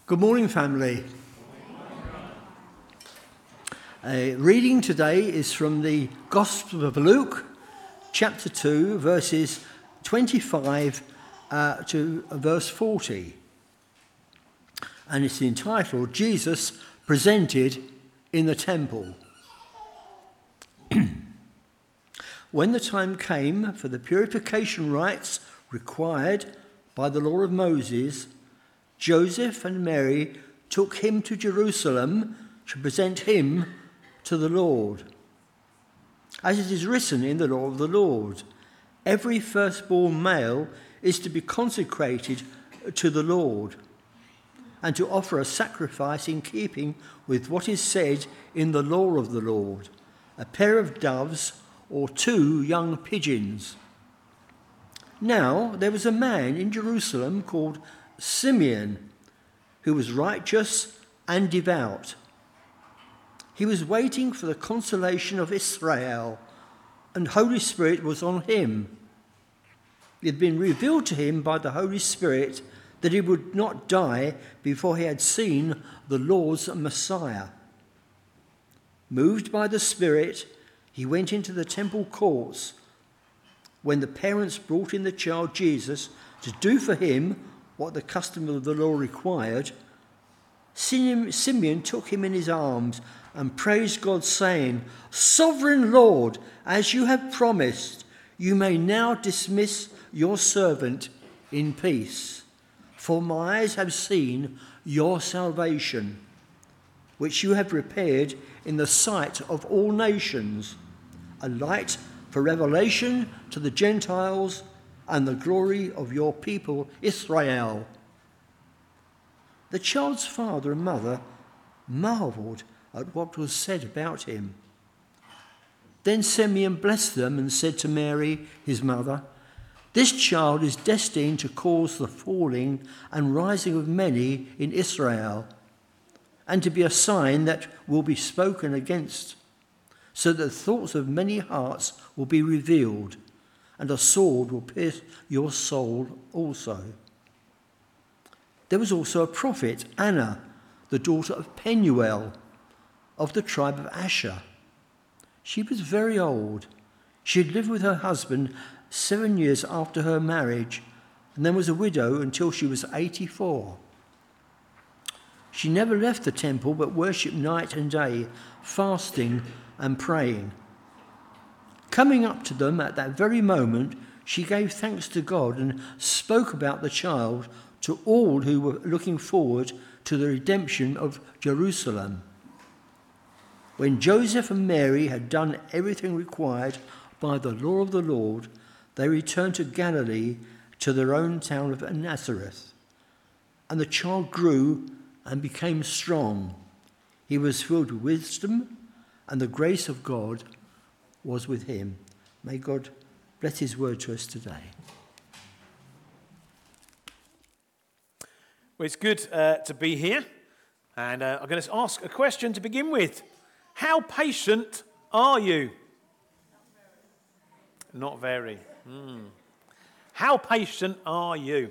Good morning, family. Reading today is from the Gospel of Luke, chapter 2, verses 25 to verse 40. And it's entitled, Jesus Presented in the Temple. When the time came for the purification rites required by the law of Moses, Joseph and Mary took him to Jerusalem to present him to the Lord. As it is written in the law of the Lord, every firstborn male is to be consecrated to the Lord and to offer a sacrifice in keeping with what is said in the law of the Lord, a pair of doves or 2 young pigeons. Now there was a man in Jerusalem called Simeon, who was righteous and devout. He was waiting for the consolation of Israel, and Holy Spirit was on him. It had been revealed to him by the Holy Spirit that he would not die before he had seen the Lord's Messiah. Moved by the Spirit, he went into the temple courts. When the parents brought in the child Jesus to do for him what the custom of the law required, Simeon took him in his arms and praised God, saying, "Sovereign Lord, as you have promised, you may now dismiss your servant in peace. For my eyes have seen your salvation, which you have prepared in the sight of all nations, a light for revelation to the Gentiles and the glory of your people Israel." The child's father and mother marveled at what was said about him. Then Simeon blessed them and said to Mary, his mother, "This child is destined to cause the falling and rising of many in Israel, and to be a sign that will be spoken against, so that the thoughts of many hearts will be revealed, and a sword will pierce your soul also." There was also a prophet, Anna, the daughter of Penuel, of the tribe of Asher. She was very old. She had lived with her husband 7 years after her marriage, and then was a widow until she was 84. She never left the temple but worshipped night and day, fasting and praying. Coming up to them at that very moment, she gave thanks to God and spoke about the child to all who were looking forward to the redemption of Jerusalem. When Joseph and Mary had done everything required by the law of the Lord, they returned to Galilee, to their own town of Nazareth. And the child grew and became strong. He was filled with wisdom, and the grace of God was with him. May God bless his word to us today. Well, it's good to be here, and I'm going to ask a question to begin with. How patient are you? Not very. How patient are you?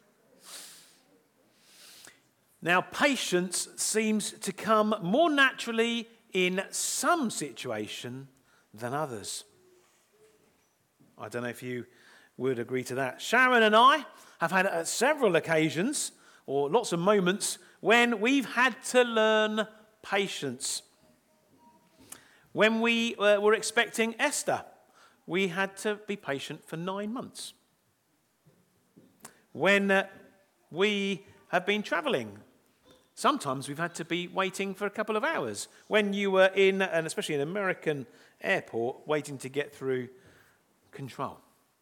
Now, patience seems to come more naturally in some situation than others. I don't know if you would agree to that. Sharon and I have had several occasions or lots of moments when we've had to learn patience. When we were expecting Esther, we had to be patient for 9 months. When we have been travelling, sometimes we've had to be waiting for a couple of hours. When you were in, and especially an American airport, waiting to get through control.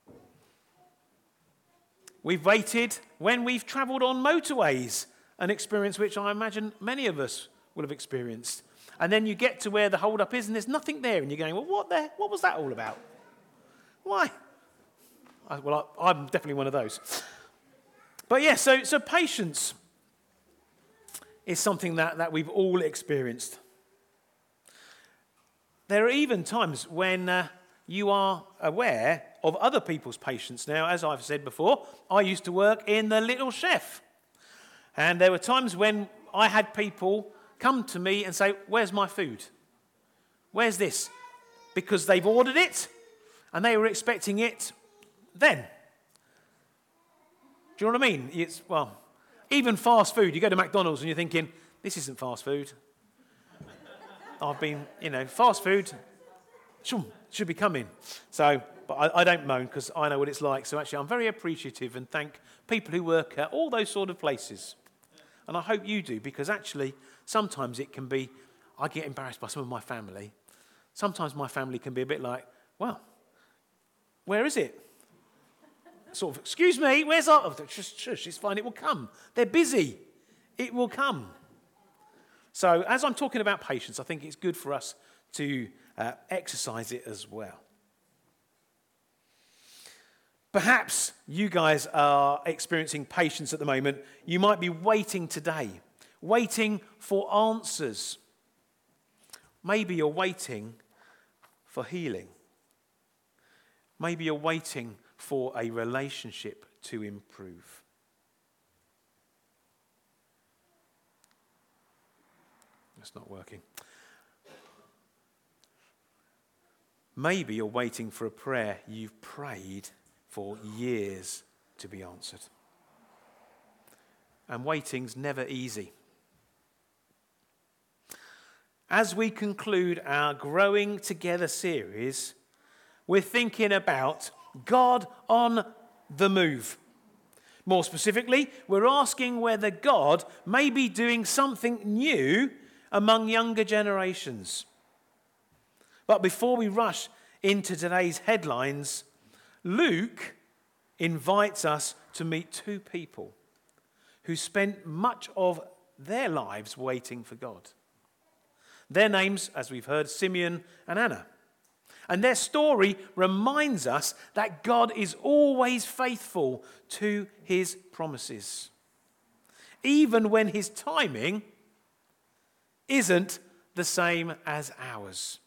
We've waited when we've travelled on motorways, an experience which I imagine many of us will have experienced. And then you get to where the hold-up is and there's nothing there, and you're going, well, what was that all about? Why? I'm definitely one of those. But yeah, so patience is something that we've all experienced. There are even times when you are aware of other people's patience. Now, as I've said before, I used to work in The Little Chef. And there were times when I had people come to me and say, where's my food? Where's this? Because they've ordered it and they were expecting it then. Do you know what I mean? Even fast food. You go to McDonald's and you're thinking, this isn't fast food. I've been, fast food should be coming. So, but I don't moan because I know what it's like. So actually, I'm very appreciative and thank people who work at all those sort of places. And I hope you do, because actually, sometimes it can be, I get embarrassed by some of my family. Sometimes my family can be a bit like, well, where is it? Sort of, excuse me, where's our... Oh, shush, it's fine, it will come. They're busy. It will come. So as I'm talking about patience, I think it's good for us to exercise it as well. Perhaps you guys are experiencing patience at the moment. You might be waiting today, waiting for answers. Maybe you're waiting for healing. Maybe you're waiting for a relationship to improve. It's not working. Maybe you're waiting for a prayer you've prayed for years to be answered. And waiting's never easy. As we conclude our Growing Together series, we're thinking about God on the move. More specifically, we're asking whether God may be doing something new among younger generations. But before we rush into today's headlines, Luke invites us to meet two people who spent much of their lives waiting for God. Their names, as we've heard, Simeon and Anna. And their story reminds us that God is always faithful to his promises, even when his timing isn't the same as ours.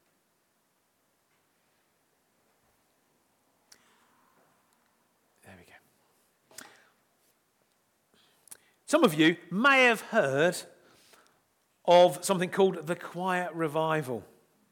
There we go. Some of you may have heard of something called the Quiet Revival.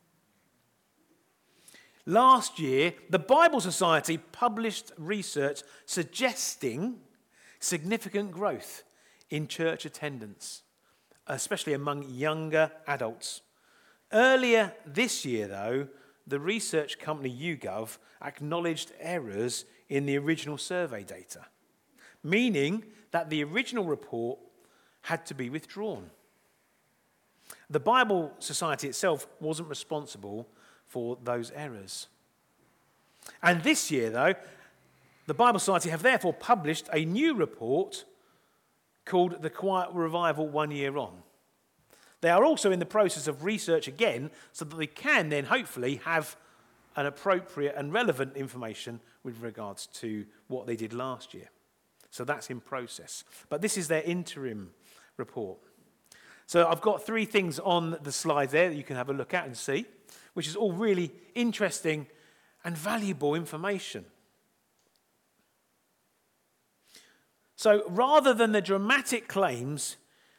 Last year, the Bible Society published research suggesting significant growth in church attendance, especially among younger adults. Earlier this year, though, the research company YouGov acknowledged errors in the original survey data, meaning that the original report had to be withdrawn. The Bible Society itself wasn't responsible for those errors. And this year, though, the Bible Society have therefore published a new report called The Quiet Revival 1 Year On. They are also in the process of research again so that they can then hopefully have an appropriate and relevant information with regards to what they did last year. So that's in process. But this is their interim report. So I've got 3 things on the slide there that you can have a look at and see, which is all really interesting and valuable information. So rather than the dramatic claims,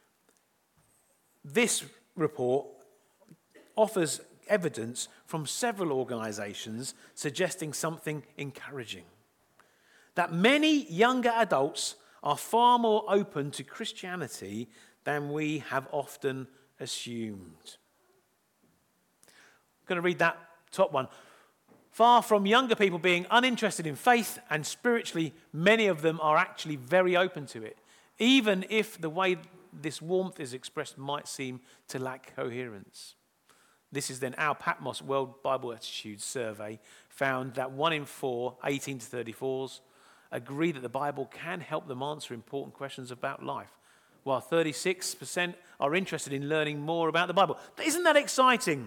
this report offers evidence from several organisations suggesting something encouraging. That many younger adults are far more open to Christianity than we have often assumed. I'm going to read that top one. Far from younger people being uninterested in faith and spiritually, many of them are actually very open to it, even if the way this warmth is expressed might seem to lack coherence. This is then our Patmos World Bible Attitude Survey found that 1 in 4 18 to 34s agree that the Bible can help them answer important questions about life, while 36% are interested in learning more about the Bible. Isn't that exciting?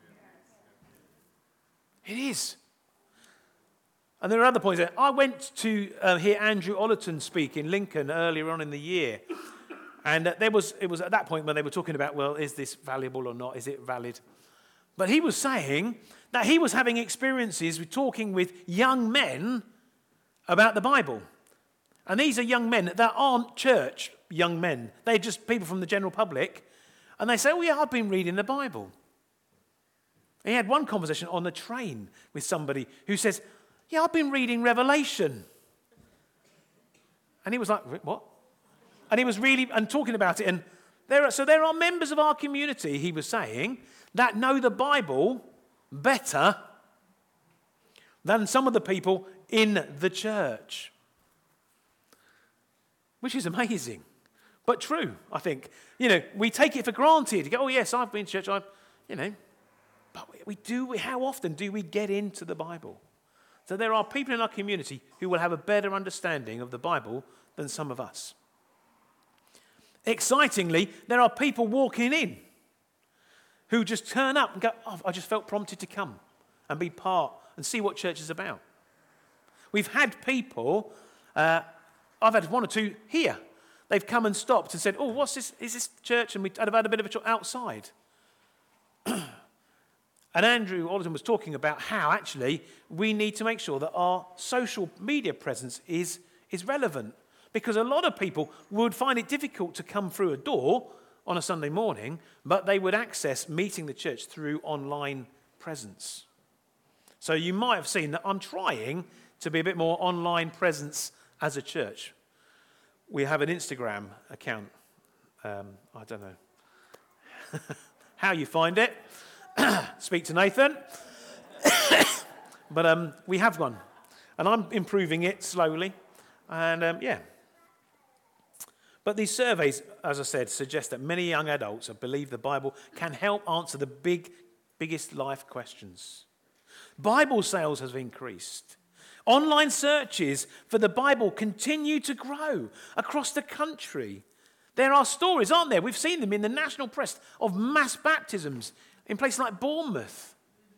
It is. And there are other points there. I went to hear Andrew Ollerton speak in Lincoln earlier on in the year. And it was at that point when they were talking about, well, is this valuable or not? Is it valid? But he was saying that he was having experiences with talking with young men about the Bible. And these are young men that aren't church young men. They're just people from the general public. And they say, oh yeah, I've been reading the Bible. He had one conversation on the train with somebody who says, yeah, I've been reading Revelation. And he was like, what? And he was really talking about it. And there are members of our community, he was saying, that know the Bible better than some of the people in the church. Which is amazing, but true, I think. We take it for granted. You go, oh yes, I've been to church, but how often do we get into the Bible? So there are people in our community who will have a better understanding of the Bible than some of us. Excitingly, there are people walking in who just turn up and go, oh, I just felt prompted to come and be part and see what church is about. We've had people, I've had one or two here. They've come and stopped and said, oh, what's this? Is this church? And we've had a bit of a talk outside. And Andrew Alderton was talking about how actually we need to make sure that our social media presence is relevant. Because a lot of people would find it difficult to come through a door on a Sunday morning, but they would access meeting the church through online presence. So you might have seen that I'm trying to be a bit more online presence as a church. We have an Instagram account. I don't know how you find it. Speak to Nathan. But we have one. And I'm improving it slowly. And yeah. But these surveys, as I said, suggest that many young adults believe the Bible can help answer the biggest life questions. Bible sales have increased. Online searches for the Bible continue to grow across the country. There are stories, aren't there? We've seen them in the national press of mass baptisms in places like Bournemouth.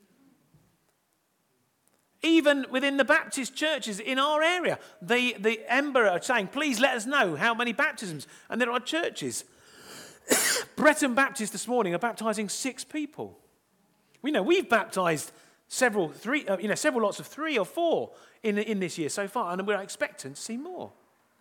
Even within the Baptist churches in our area, the Ember are saying, please let us know how many baptisms. And there are churches. Bretton Baptist this morning are baptising 6 people. We know we've baptised several lots of 3 or 4 in this year so far, and we're expecting to see more.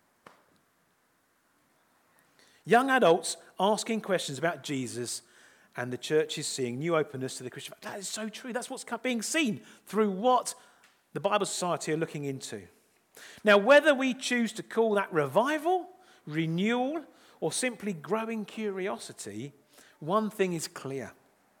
Young adults asking questions about Jesus, and the church is seeing new openness to the Christian faith. That is so true. That's what's being seen through what the Bible Society are looking into. Now, whether we choose to call that revival, renewal, or simply growing curiosity, one thing is clear.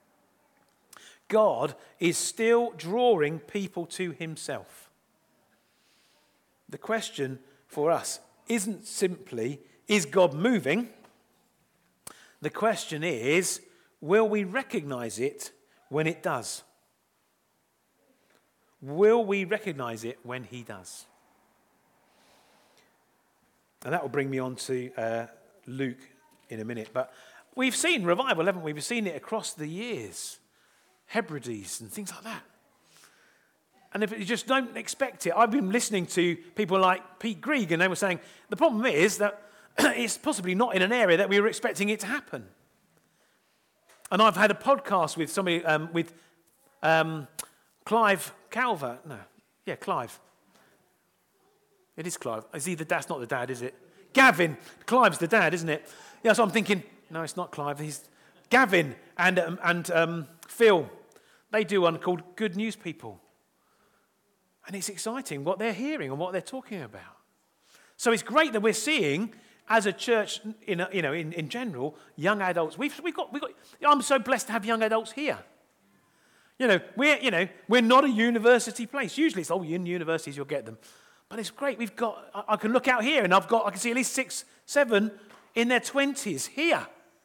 God is still drawing people to himself. The question for us isn't simply, is God moving? The question is, will we recognize it when it does? Will we recognize it when he does? And that will bring me on to Luke in a minute. But we've seen revival, haven't we? We've seen it across the years. Hebrides and things like that. And if you just don't expect it, I've been listening to people like Pete Greig, and they were saying, the problem is that it's possibly not in an area that we were expecting it to happen. And I've had a podcast with somebody, with Clive Calver. No, yeah, Clive. It is Clive. That's not the dad, is it? Gavin. Clive's the dad, isn't it? Yeah, so I'm thinking, no, it's not Clive. He's Gavin and Phil. They do one called Good News People. And it's exciting what they're hearing and what they're talking about. So it's great that we're seeing, as a church, in general, young adults. We've got. I'm so blessed to have young adults here. We're not a university place. Usually it's, in universities you'll get them. But it's great. I can look out here and I can see at least 6, 7 in their 20s here.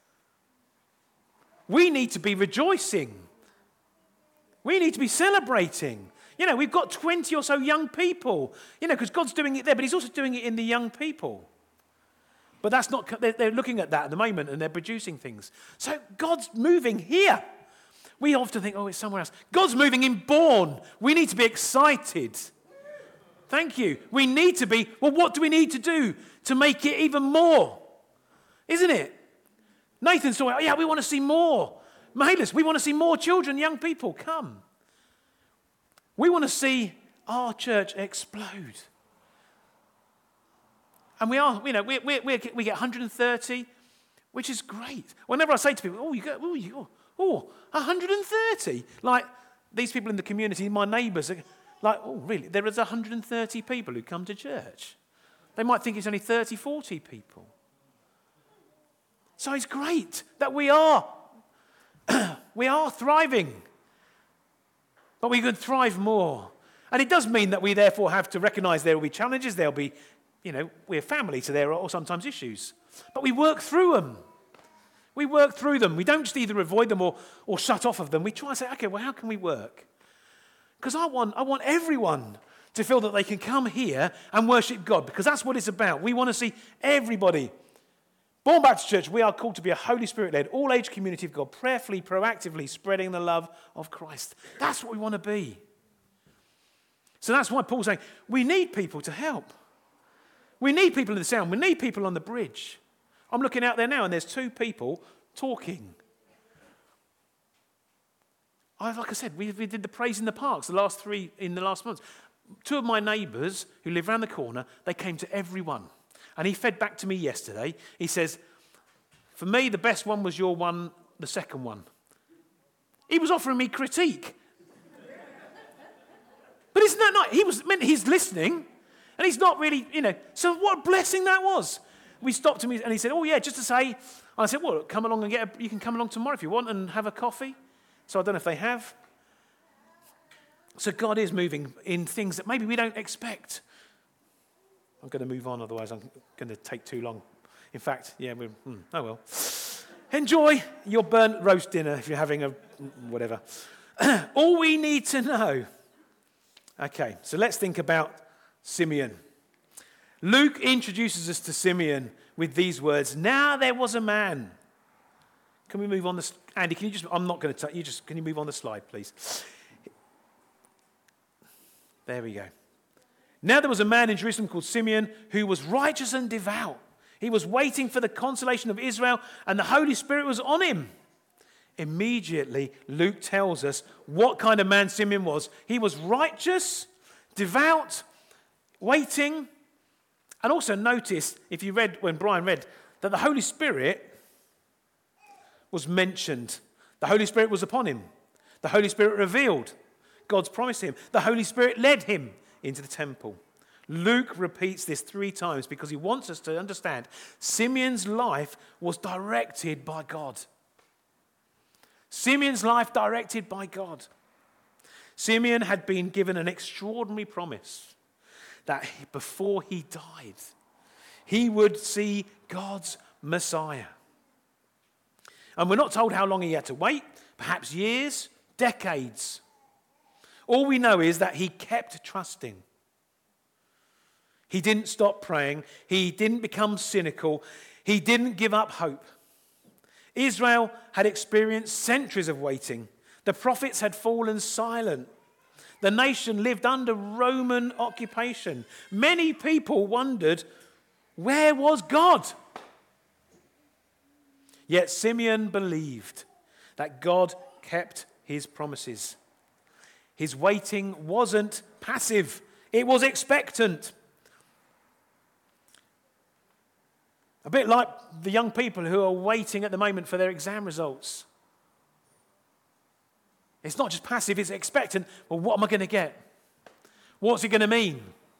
We need to be rejoicing. We need to be celebrating. We've got 20 or so young people, because God's doing it there, but he's also doing it in the young people. But that's not, they're looking at that at the moment and they're producing things. So God's moving here. We often think, it's somewhere else. God's moving in Bourne. We need to be excited. Thank you. We need to be, what do we need to do to make it even more? Isn't it? Nathan's talking, we want to see more. Mahalis, we want to see more children, young people come. We want to see our church explode. And we get 130, which is great. Whenever I say to people, 130. Like, these people in the community, my neighbours, are like, oh, really? There is 130 people who come to church. They might think it's only 30, 40 people. So it's great that we are thriving. But we could thrive more. And it does mean that we therefore have to recognise there will be challenges, there'll be, we're family, so there are sometimes issues. But we work through them. We work through them. We don't just either avoid them or shut off of them. We try and say, okay, well, how can we work? Because I want everyone to feel that they can come here and worship God, because that's what it's about. We want to see everybody. Born Baptist Church, we are called to be a Holy Spirit-led, all-age community of God, prayerfully, proactively spreading the love of Christ. That's what we want to be. So that's why Paul's saying, we need people to help. We need people in the sound. We need people on the bridge. I'm looking out there now, and there's 2 people talking. Like I said, we did the praise in the parks, the last 3 in the last month. 2 of my neighbours who live around the corner, they came to everyone. And he fed back to me yesterday. He says, for me, the best one was your one, the second one. He was offering me critique. But isn't that nice? He's listening, and he's not really, So what a blessing that was. We stopped him, and he said, oh, yeah, just to say. And I said, well, come along and you can come along tomorrow if you want and have a coffee. So I don't know if they have. So God is moving in things that maybe we don't expect. I'm going to move on, otherwise I'm going to take too long. In fact, oh well. Enjoy your burnt roast dinner if you're having a whatever. All we need to know. Okay, so let's think about Simeon. Luke introduces us to Simeon with these words. Now there was a man. Can we move on this? Andy, can you just, I'm not going to, can you move on the slide, please? There we go. Now there was a man in Jerusalem called Simeon who was righteous and devout. He was waiting for the consolation of Israel, and the Holy Spirit was on him. Immediately, Luke tells us what kind of man Simeon was. He was righteous, devout, waiting, and also notice, if you read, when Brian read, that the Holy Spirit was mentioned. The Holy Spirit was upon him. The Holy Spirit revealed God's promise to him. The Holy Spirit led him into the temple. Luke repeats this 3 times because he wants us to understand Simeon's life was directed by God. Simeon's life directed by God. Simeon had been given an extraordinary promise that before he died, he would see God's Messiah. And we're not told how long he had to wait, perhaps years, decades. All we know is that he kept trusting. He didn't stop praying. He didn't become cynical. He didn't give up hope. Israel had experienced centuries of waiting. The prophets had fallen silent. The nation lived under Roman occupation. Many people wondered, where was God? Yet Simeon believed that God kept his promises. His waiting wasn't passive, it was expectant. A bit like the young people who are waiting at the moment for their exam results. It's not just passive, it's expectant. Well, what am I going to get? What's it going to mean?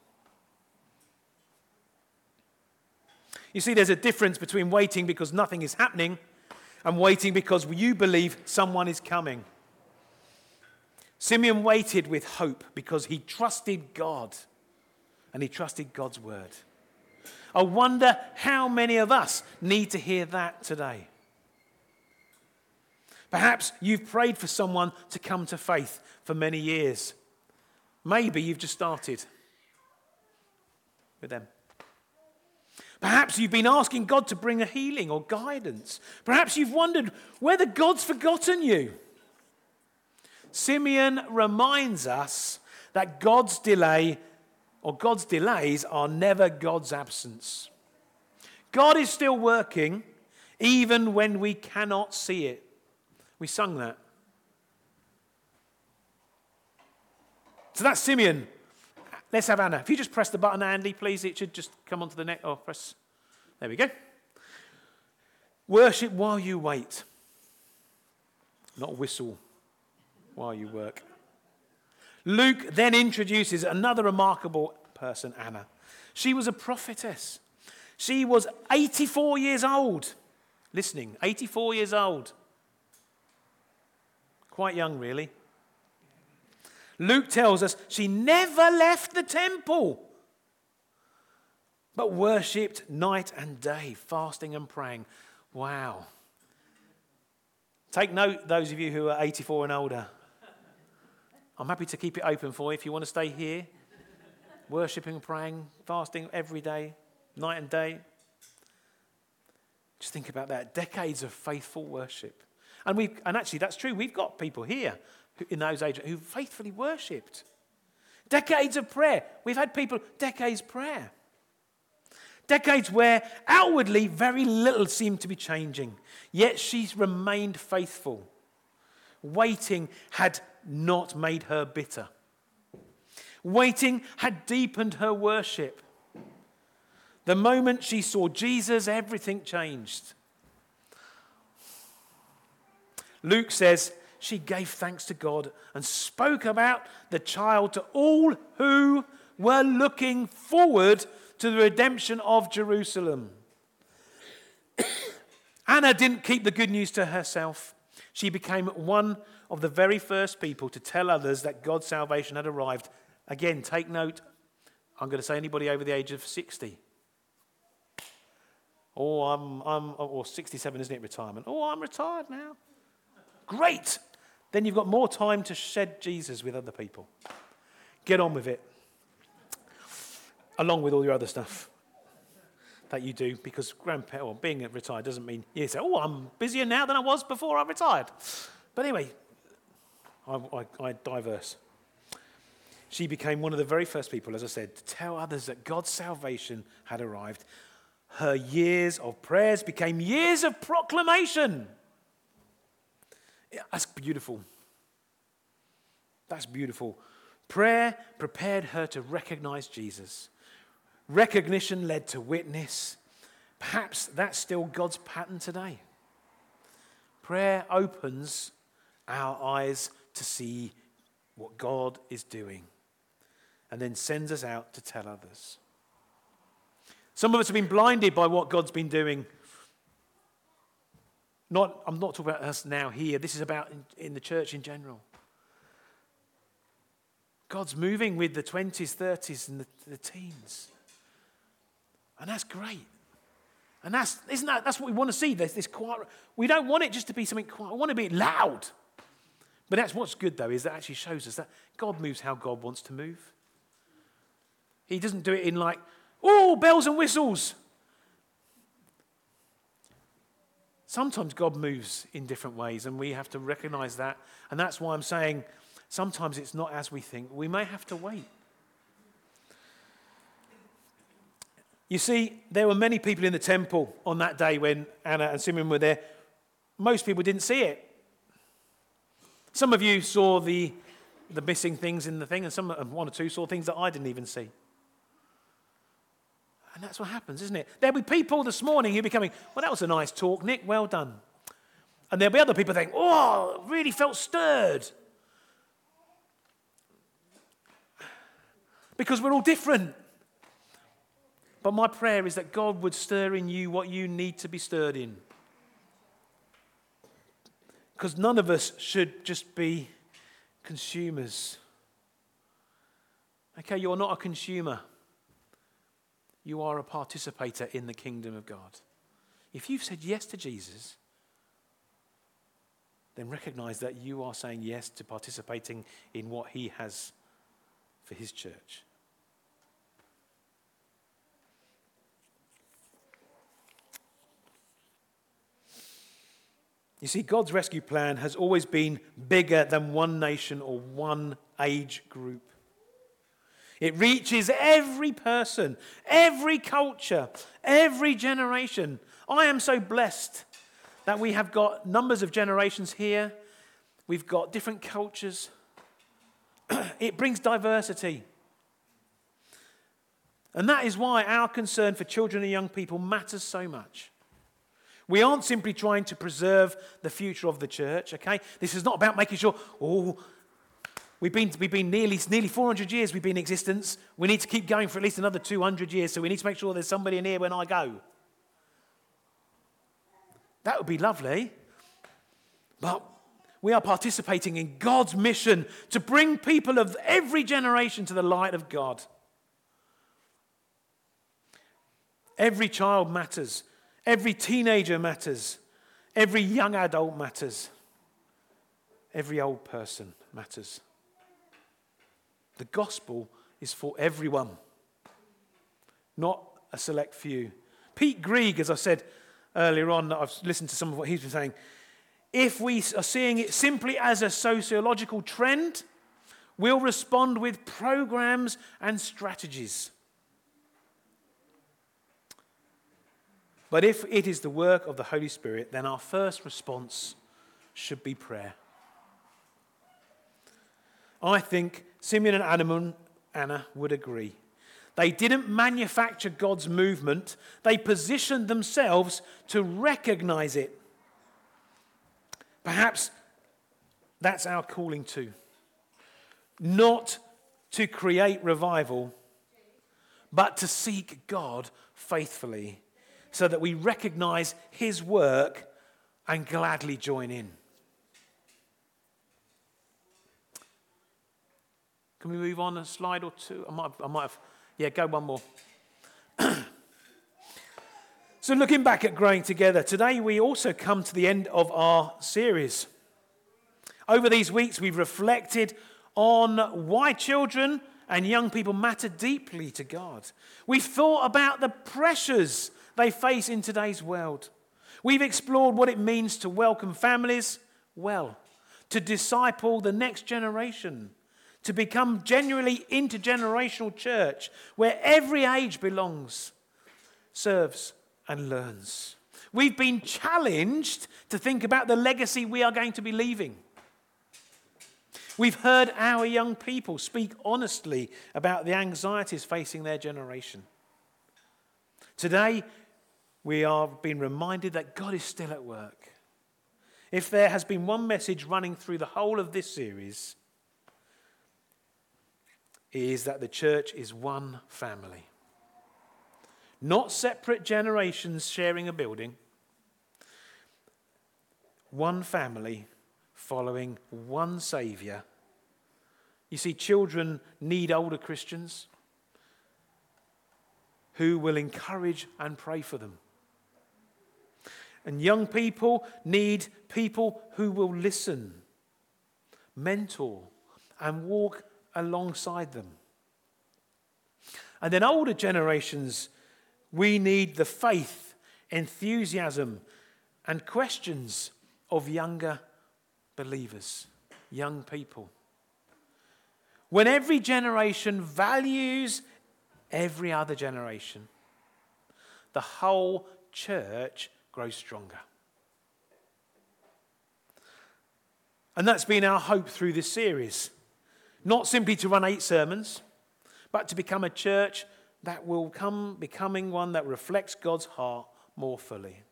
You see, there's a difference between waiting because nothing is happening and waiting because you believe someone is coming. Simeon waited with hope because he trusted God and he trusted God's word. I wonder how many of us need to hear that today. Perhaps you've prayed for someone to come to faith for many years. Maybe you've just started with them. Perhaps you've been asking God to bring a healing or guidance. Perhaps you've wondered whether God's forgotten you. Simeon reminds us that God's delay or God's delays are never God's absence. God is still working even when we cannot see it. We sung that. So that's Simeon. Let's have Anna. If you just press the button, Andy, please, it should just come onto the neck. Oh, press. There we go. Worship while you wait. Not whistle while you work. Luke then introduces another remarkable person, Anna. She was a prophetess. She was 84 years old. Listening, 84 years old. Quite young, really. Luke tells us she never left the temple, but worshipped night and day, fasting and praying. Wow. Take note, those of you who are 84 and older. I'm happy to keep it open for you if you want to stay here. Worshipping, praying, fasting every day, night and day. Just think about that. Decades of faithful worship. And actually, that's true. We've got people here in those ages who faithfully worshipped. Decades of prayer. We've had people, decades prayer. Decades where outwardly very little seemed to be changing. Yet she's remained faithful. Waiting had not made her bitter. Waiting had deepened her worship. The moment she saw Jesus, everything changed. Luke says she gave thanks to God and spoke about the child to all who were looking forward to the redemption of Jerusalem. Anna didn't keep the good news to herself. She became one of the very first people to tell others that God's salvation had arrived. Again, take note, I'm going to say anybody over the age of 60. Or 67, isn't it, retirement? Oh, I'm retired now. Great. Then you've got more time to shed Jesus with other people. Get on with it. Along with all your other stuff that you do, because being retired doesn't mean you say, oh, I'm busier now than I was before I retired. But anyway, I diverse. She became one of the very first people, as I said, to tell others that God's salvation had arrived. Her years of prayers became years of proclamation. Yeah, that's beautiful. That's beautiful. Prayer prepared her to recognize Jesus. Recognition led to witness. Perhaps that's still God's pattern today. Prayer opens our eyes to see what God is doing and then sends us out to tell others. Some of us have been blinded by what God's been doing. I'm not talking about us now here. This is about in the church in general. God's moving with the 20s, 30s, and the teens. And that's great. And that's what we want to see. There's this quiet. We don't want it just to be something quiet. We want it to be loud. But that's what's good, though, is that actually shows us that God moves how God wants to move. He doesn't do it in like, oh, bells and whistles. Sometimes God moves in different ways, and we have to recognize that. And that's why I'm saying sometimes it's not as we think. We may have to wait. You see, there were many people in the temple on that day when Anna and Simeon were there. Most people didn't see it. Some of you saw the missing things in the thing, and one or two saw things that I didn't even see. And that's what happens, isn't it? There'll be people this morning who'll be coming, well, that was a nice talk, Nick, well done. And there'll be other people think, oh, really felt stirred. Because we're all different. But my prayer is that God would stir in you what you need to be stirred in. Because none of us should just be consumers. Okay, you're not a consumer. You are a participator in the kingdom of God. If you've said yes to Jesus, then recognize that you are saying yes to participating in what he has for his church. You see, God's rescue plan has always been bigger than one nation or one age group. It reaches every person, every culture, every generation. I am so blessed that we have got numbers of generations here. We've got different cultures. It brings diversity. And that is why our concern for children and young people matters so much. We aren't simply trying to preserve the future of the church, okay? This is not about making sure, we've been nearly 400 years we've been in existence. We need to keep going for at least another 200 years, so we need to make sure there's somebody in here when I go. That would be lovely. But we are participating in God's mission to bring people of every generation to the light of God. Every child matters. Every teenager matters. Every young adult matters. Every old person matters. The gospel is for everyone, not a select few. Pete Greig, as I said earlier on, I've listened to some of what he's been saying. If we are seeing it simply as a sociological trend, we'll respond with programs and strategies. But if it is the work of the Holy Spirit, then our first response should be prayer. I think Simeon and Anna would agree. They didn't manufacture God's movement. They positioned themselves to recognize it. Perhaps that's our calling too. Not to create revival, but to seek God faithfully so that we recognize his work and gladly join in. Can we move on a slide or two? I might have. Yeah, go one more. So looking back at Growing Together, today we also come to the end of our series. Over these weeks, we've reflected on why children and young people matter deeply to God. We've thought about the pressures they face in today's world. We've explored what it means to welcome families well, to disciple the next generation, to become genuinely intergenerational church where every age belongs, serves and learns. We've been challenged to think about the legacy we are going to be leaving. We've heard our young people speak honestly about the anxieties facing their generation. Today, we are being reminded that God is still at work. If there has been one message running through the whole of this series, it is that the church is one family. Not separate generations sharing a building. One family following one Saviour. You see, children need older Christians who will encourage and pray for them. And young people need people who will listen, mentor, and walk alongside them. And then older generations, we need the faith, enthusiasm, and questions of younger believers, young people. When every generation values every other generation, the whole church grows stronger. And that's been our hope through this series. Not simply to run 8 sermons, but to become a church that will come becoming one that reflects God's heart more fully.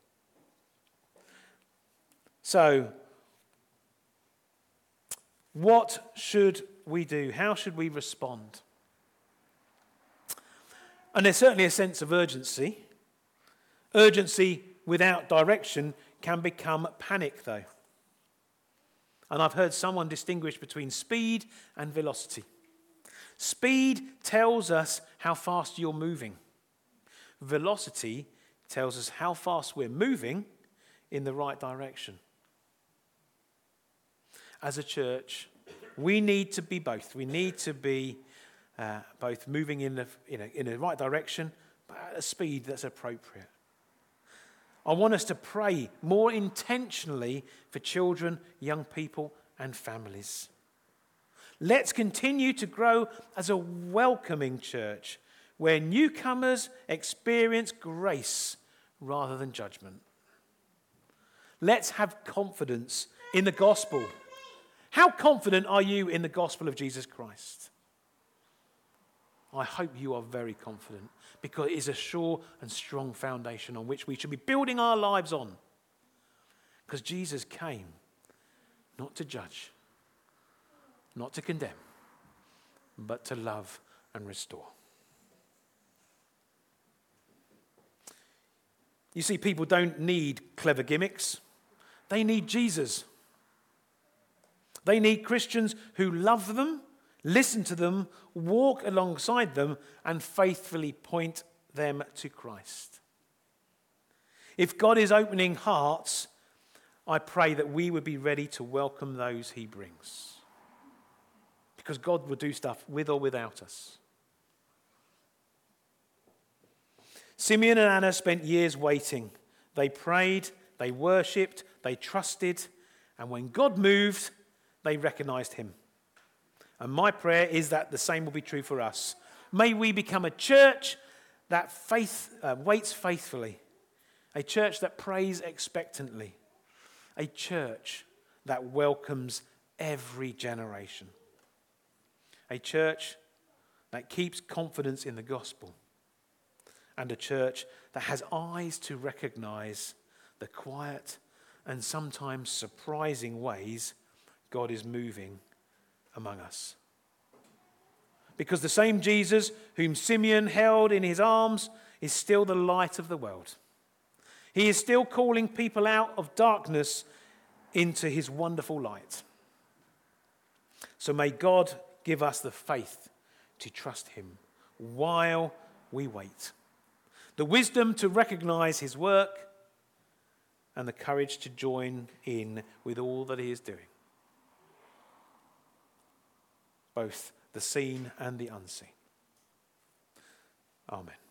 So, what should we do? How should we respond? And there's certainly a sense of urgency. Urgency without direction can become panic, though. And I've heard someone distinguish between speed and velocity. Speed tells us how fast you're moving. Velocity tells us how fast we're moving in the right direction. As a church, we need to be both. We need to be both moving in the right direction, but at a speed that's appropriate. I want us to pray more intentionally for children, young people, and families. Let's continue to grow as a welcoming church where newcomers experience grace rather than judgment. Let's have confidence in the gospel. How confident are you in the gospel of Jesus Christ? I hope you are very confident, because it is a sure and strong foundation on which we should be building our lives on. Because Jesus came not to judge, not to condemn, but to love and restore. You see, people don't need clever gimmicks. They need Jesus. They need Christians who love them, listen to them, walk alongside them, and faithfully point them to Christ. If God is opening hearts, I pray that we would be ready to welcome those he brings. Because God will do stuff with or without us. Simeon and Anna spent years waiting. They prayed, they worshipped, they trusted, and when God moved, they recognized him. And my prayer is that the same will be true for us. May we become a church that waits faithfully, a church that prays expectantly, a church that welcomes every generation, a church that keeps confidence in the gospel, and a church that has eyes to recognize the quiet and sometimes surprising ways God is moving among us. Because the same Jesus whom Simeon held in his arms is still the light of the world. He is still calling people out of darkness into his wonderful light. So may God give us the faith to trust him while we wait, the wisdom to recognize his work, and the courage to join in with all that he is doing, both the seen and the unseen. Amen.